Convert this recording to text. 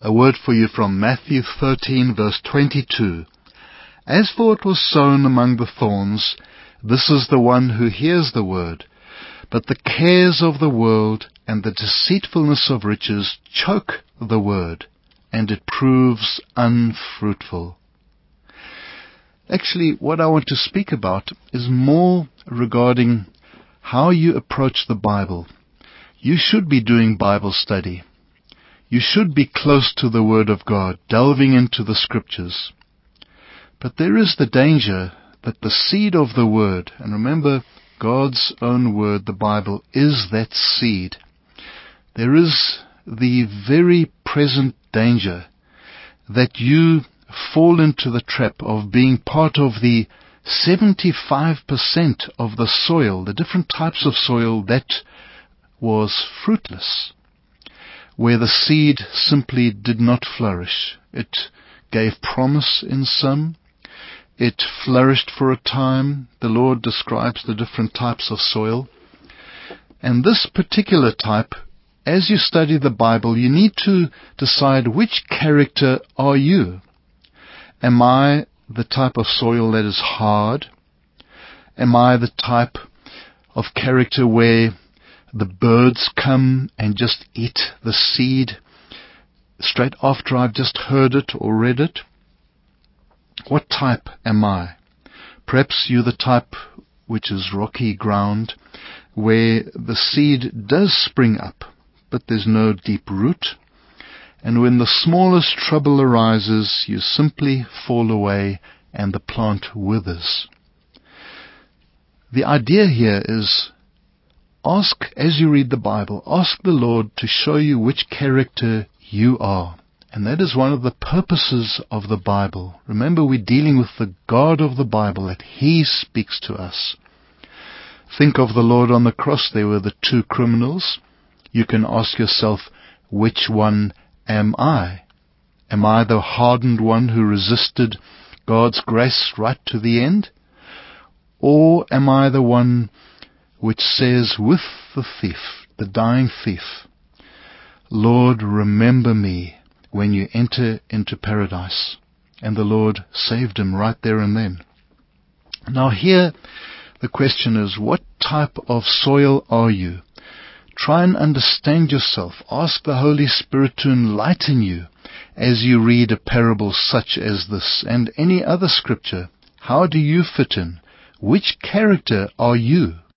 A word for you from Matthew 13 verse 22. As for what was sown among the thorns, this is the one who hears the word, but the cares of the world and the deceitfulness of riches choke the word, and it proves unfruitful. Actually, what I want to speak about is more regarding how you approach the Bible. You should be doing Bible study. You should be close to the Word of God, delving into the Scriptures. But there is the danger that the seed of the Word, and remember, God's own Word, the Bible, is that seed. There is the very present danger that you fall into the trap of being part of the 75% of the soil, the different types of soil that was fruitless, where the seed simply did not flourish. It gave promise in some. It flourished for a time. The Lord describes the different types of soil. And this particular type, as you study the Bible, you need to decide which character are you. Am I the type of soil that is hard? Am I the type of character where the birds come and just eat the seed straight after I've just heard it or read it? What type am I? Perhaps you're the type which is rocky ground, where the seed does spring up, but there's no deep root. And when the smallest trouble arises, you simply fall away and the plant withers. The idea here is, ask, as you read the Bible, ask the Lord to show you which character you are. And that is one of the purposes of the Bible. Remember, we're dealing with the God of the Bible, that He speaks to us. Think of the Lord on the cross. There were the two criminals. You can ask yourself, which one am I? Am I the hardened one who resisted God's grace right to the end? Or am I the one which says with the thief, the dying thief, Lord, remember me when you enter into paradise? And the Lord saved him right there and then. Now here, the question is, what type of soil are you? Try and understand yourself. Ask the Holy Spirit to enlighten you as you read a parable such as this and any other scripture. How do you fit in? Which character are you?